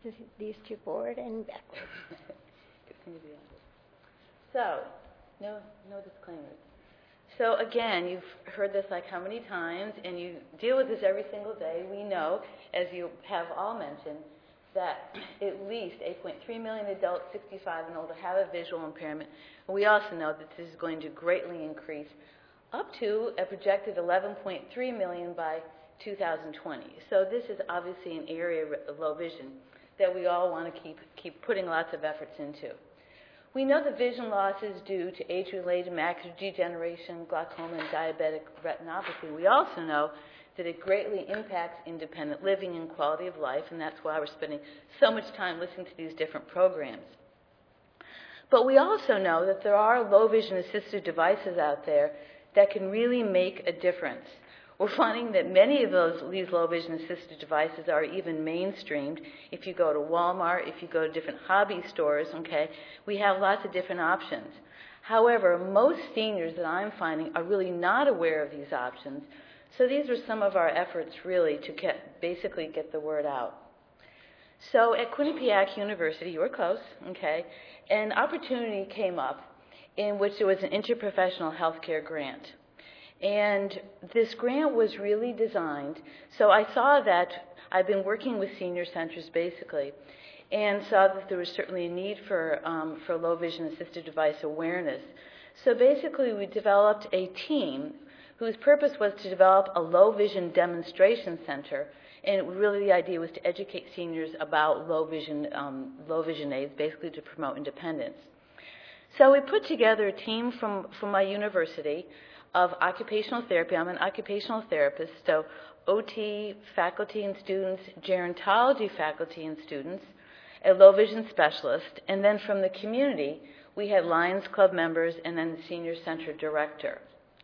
these two forward and backwards. So, no disclaimers. So again, you've heard this like how many times, and you deal with this every single day. We know, as you have all mentioned, that at least 8.3 million adults 65 and older have a visual impairment. And we also know that this is going to greatly increase up to a projected 11.3 million by 2020. So this is obviously an area of low vision that we all want to keep putting lots of efforts into. We know the vision loss is due to age-related macular degeneration, glaucoma, and diabetic retinopathy. We also know that it greatly impacts independent living and quality of life, and that's why we're spending so much time listening to these different programs. But we also know that there are low vision assisted devices out there that can really make a difference. We're finding that many of these low vision assisted devices are even mainstreamed. If you go to Walmart, if you go to different hobby stores, okay, we have lots of different options. However, most seniors that I'm finding are really not aware of these options. So these are some of our efforts really to basically get the word out. So at Quinnipiac University, you were close, okay, an opportunity came up in which there was an interprofessional healthcare grant. And this grant was really designed, so I saw that I've been working with senior centers basically, and saw that there was certainly a need for low vision assisted device awareness. So basically we developed a team whose purpose was to develop a low vision demonstration center, and really the idea was to educate seniors about low vision aids, basically to promote independence. So we put together a team from my university of occupational therapy. I'm an occupational therapist, so OT faculty and students, gerontology faculty and students, a low vision specialist, and then from the community, we had Lions Club members and then the senior center director.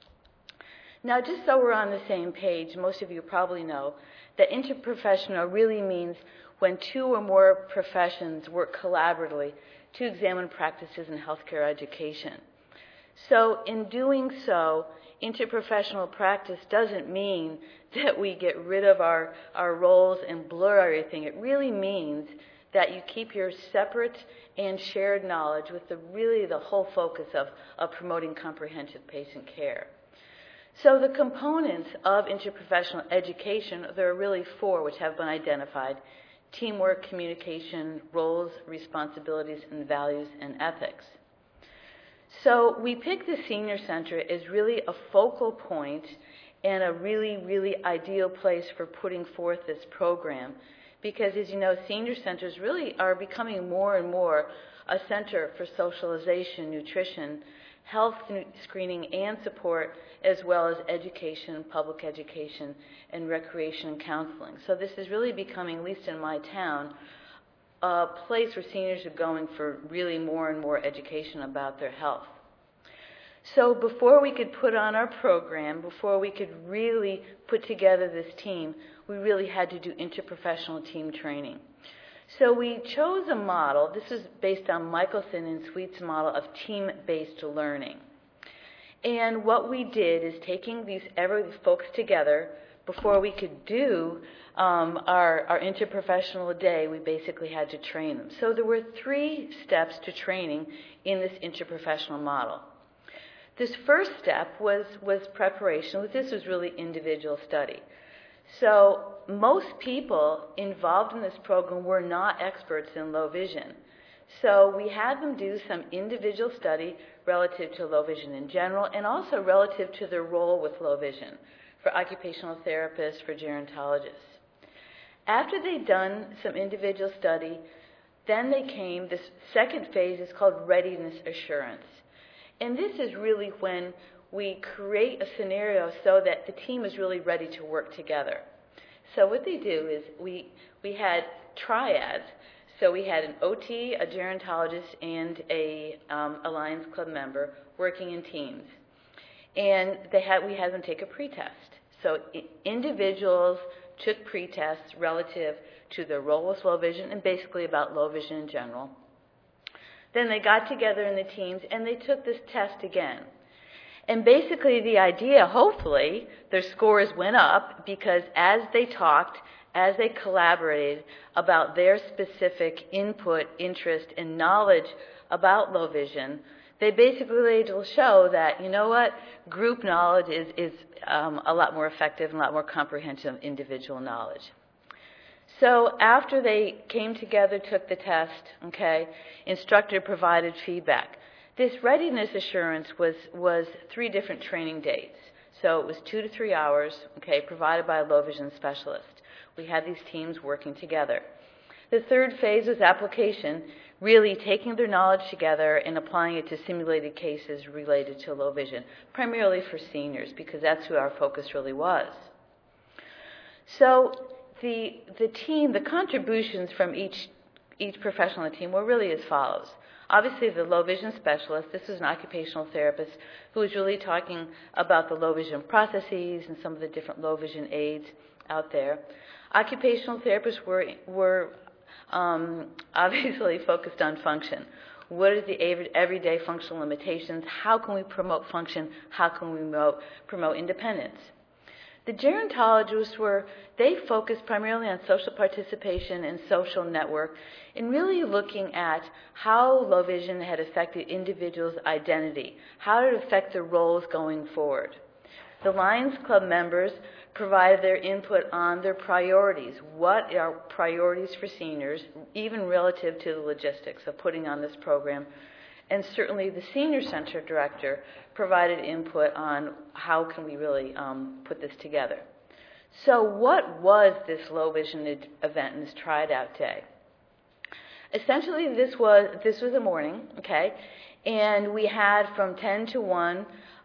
Now, just so we're on the same page, most of you probably know that interprofessional really means when two or more professions work collaboratively to examine practices in healthcare education. So in doing so, interprofessional practice doesn't mean that we get rid of our roles and blur everything. It really means that you keep your separate and shared knowledge with the whole focus of promoting comprehensive patient care. So the components of interprofessional education, there are really four which have been identified: teamwork, communication, roles, responsibilities, and values and ethics. So we picked the Senior Center as really a focal point and a really, really ideal place for putting forth this program because, as you know, senior centers really are becoming more and more a center for socialization, nutrition, health screening and support, as well as education, public education, and recreation and counseling. So this is really becoming, at least in my town, a place where seniors are going for really more and more education about their health. So before we could put on our program, before we could really put together this team, we really had to do interprofessional team training. So we chose a model. This is based on Michelson and Sweet's model of team-based learning. And what we did is taking these folks together, before we could do our interprofessional day, we basically had to train them. So there were 3 steps to training in this interprofessional model. This first step was preparation. This was really individual study. So most people involved in this program were not experts in low vision. So we had them do some individual study relative to low vision in general and also relative to their role with low vision for occupational therapists, for gerontologists. After they'd done some individual study, then this second phase is called readiness assurance. And this is really when we create a scenario so that the team is really ready to work together. So what they do is we had triads. So we had an OT, a gerontologist, and a Lions Club member working in teams. And we had them take a pretest. So individuals took pretests relative to their role with low vision and basically about low vision in general. Then they got together in the teams and they took this test again. And basically the idea, hopefully, their scores went up because as they talked, as they collaborated about their specific input, interest, and knowledge about low vision, they basically were able to show that, you know what, group knowledge is a lot more effective and a lot more comprehensive than individual knowledge. So after they came together, took the test, okay, instructor provided feedback. This readiness assurance was 3 different training dates. So it was 2 to 3 hours, okay, provided by a low vision specialist. We had these teams working together. The third phase was application, really taking their knowledge together and applying it to simulated cases related to low vision, primarily for seniors, because that's who our focus really was. So the team, the contributions from each professional on the team were really as follows. Obviously, the low vision specialist, this was an occupational therapist who was really talking about the low vision processes and some of the different low vision aids out there. Occupational therapists were obviously focused on function. What is the everyday functional limitations? How can we promote function? How can we promote independence? The gerontologists they focused primarily on social participation and social network, and really looking at how low vision had affected individuals' identity, how it affected their roles going forward. The Lions Club members provided their input on their priorities. What are priorities for seniors, even relative to the logistics of putting on this program? And certainly the Senior Center director provided input on how can we really put this together. So what was this low vision event and this Try It Out Day? Essentially, this was a morning, okay, and we had from 10 to 1,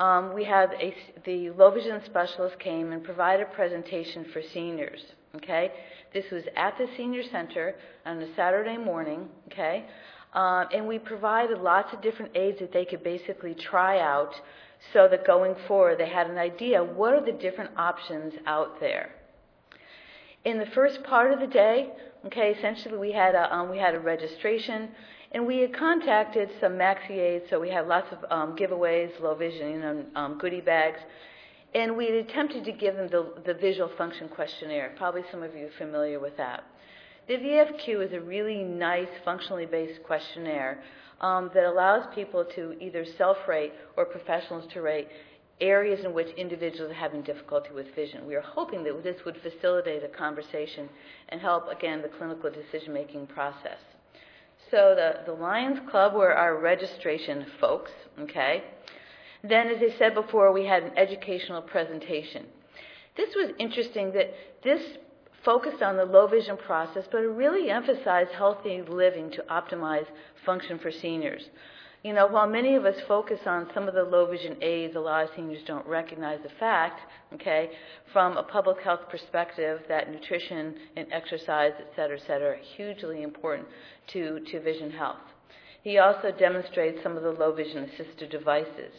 the low vision specialist came and provided a presentation for seniors, okay. This was at the Senior Center on a Saturday morning, okay. And we provided lots of different aids that they could basically try out so that going forward they had an idea, what are the different options out there? In the first part of the day, okay, essentially we had a registration, and we had contacted some maxi aids, so we had lots of giveaways, low vision, goodie bags, and we had attempted to give them the visual function questionnaire. Probably some of you are familiar with that. The VFQ is a really nice, functionally based questionnaire that allows people to either self-rate or professionals to rate areas in which individuals are having difficulty with vision. We are hoping that this would facilitate a conversation and help, again, the clinical decision-making process. So the Lions Club were our registration folks, okay? Then, as I said before, we had an educational presentation. This was interesting that this focused on the low vision process, but it really emphasized healthy living to optimize function for seniors. You know, while many of us focus on some of the low vision aids, a lot of seniors don't recognize the fact, okay, from a public health perspective that nutrition and exercise, et cetera, are hugely important to vision health. He also demonstrated some of the low vision assisted devices.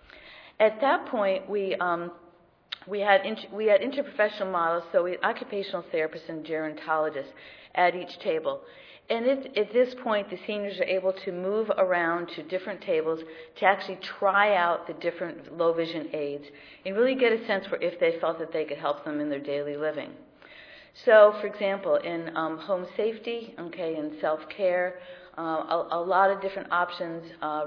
At that point, we had interprofessional models, so we had occupational therapists and gerontologists at each table. And at this point, the seniors are able to move around to different tables to actually try out the different low vision aids and really get a sense for if they felt that they could help them in their daily living. So, for example, in home safety, okay, in self-care, a lot of different options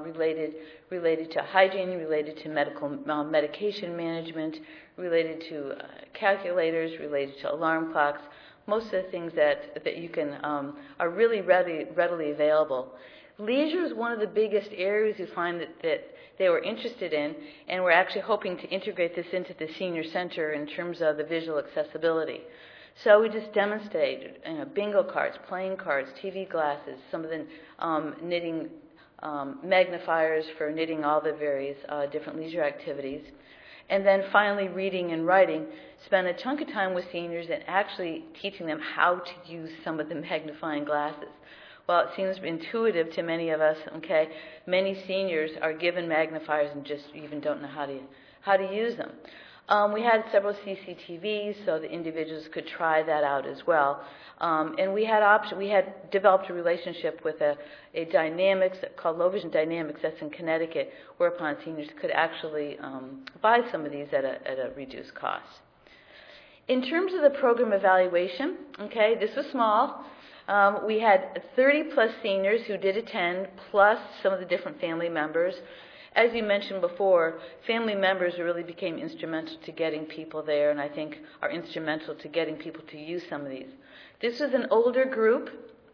related to hygiene, related to medication management, related to calculators, related to alarm clocks. Most of the things that you can are really readily available. Leisure is one of the biggest areas you find that they were interested in, and we're actually hoping to integrate this into the senior center in terms of the visual accessibility. So we just demonstrated bingo cards, playing cards, TV glasses, some of the knitting magnifiers for knitting all the various different leisure activities. And then finally, reading and writing. Spend a chunk of time with seniors and actually teaching them how to use some of the magnifying glasses. Well, it seems intuitive to many of us, okay? Many seniors are given magnifiers and just even don't know how to use them. We had several CCTVs so the individuals could try that out as well. And we had developed a relationship with a Dynamics called Low Vision Dynamics that's in Connecticut, whereupon seniors could actually buy some of these at a reduced cost. In terms of the program evaluation, okay, this was small. We had 30 plus seniors who did attend, plus some of the different family members. As you mentioned before, family members really became instrumental to getting people there, and I think are instrumental to getting people to use some of these. This was an older group.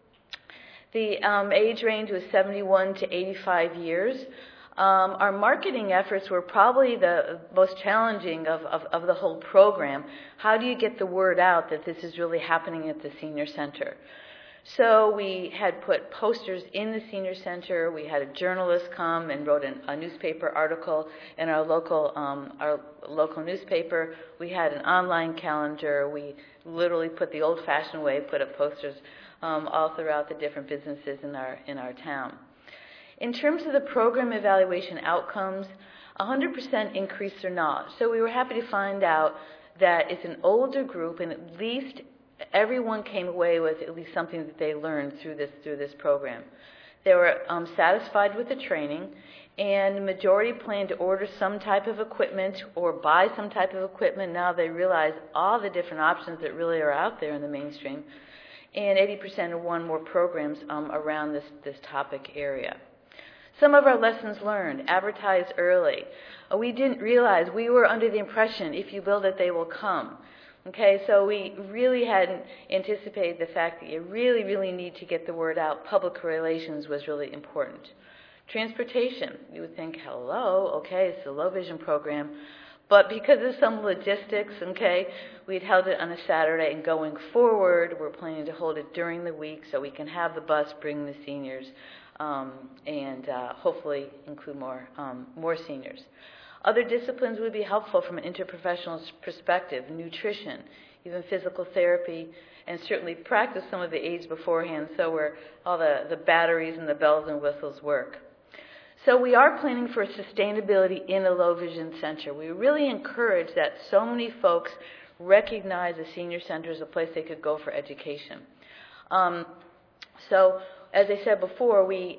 The age range was 71 to 85 years. Our marketing efforts were probably the most challenging of the whole program. How do you get the word out that this is really happening at the senior center? So we had put posters in the senior center. We had a journalist come and wrote a newspaper article in our local newspaper. We had an online calendar. We literally put the old-fashioned way, put up posters all throughout the different businesses in our town. In terms of the program evaluation outcomes, 100% increased their knowledge. So we were happy to find out that it's an older group, and at least everyone came away with at least something that they learned through this program. They were satisfied with the training, and the majority planned to order some type of equipment or buy some type of equipment. Now they realize all the different options that really are out there in the mainstream, and 80% have won more programs around this topic area. Some of our lessons learned: advertise early. We didn't realize, we were under the impression, if you build it, they will come. Okay, so we really hadn't anticipated the fact that you really, really need to get the word out. Public relations was really important. Transportation, you would think, hello, okay, it's a low vision program. But because of some logistics, okay, we'd held it on a Saturday, and going forward, we're planning to hold it during the week so we can have the bus bring the seniors and hopefully include more seniors. Other disciplines would be helpful from an interprofessional perspective: nutrition, even physical therapy, and certainly practice some of the aids beforehand, so where all the batteries and the bells and whistles work. So we are planning for sustainability in a low vision center. We really encourage that so many folks recognize the senior center as a place they could go for education. So as I said before, we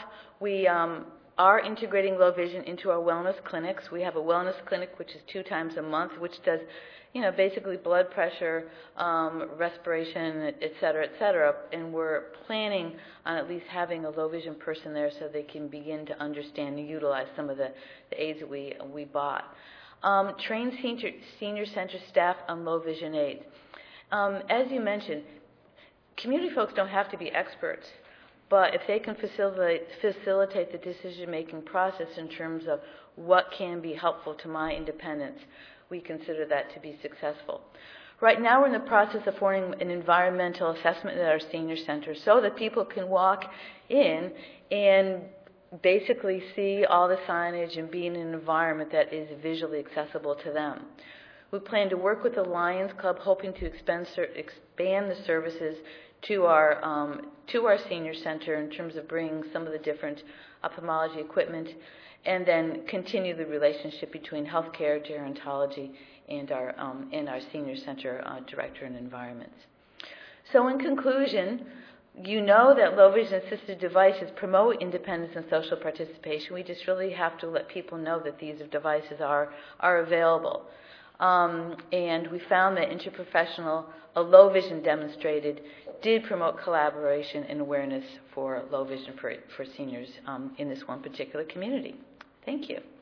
are integrating low vision into our wellness clinics. We have a wellness clinic which is 2 times a month, which does, basically blood pressure, respiration, et cetera, and we're planning on at least having a low vision person there so they can begin to understand and utilize some of the aids that we bought. Train senior center staff on low vision aids. As you mentioned, community folks don't have to be experts, but if they can facilitate the decision-making process in terms of what can be helpful to my independence, we consider that to be successful. Right now we're in the process of forming an environmental assessment at our senior center so that people can walk in and basically see all the signage and be in an environment that is visually accessible to them. We plan to work with the Lions Club, hoping to expand the services to our senior center in terms of bringing some of the different ophthalmology equipment, and then continue the relationship between healthcare, gerontology, and our senior center director and environments. So in conclusion, you know that low vision assisted devices promote independence and social participation. We just really have to let people know that these devices are available. And we found that interprofessional, a low vision demonstrated, did promote collaboration and awareness for low vision for seniors in this one particular community. Thank you.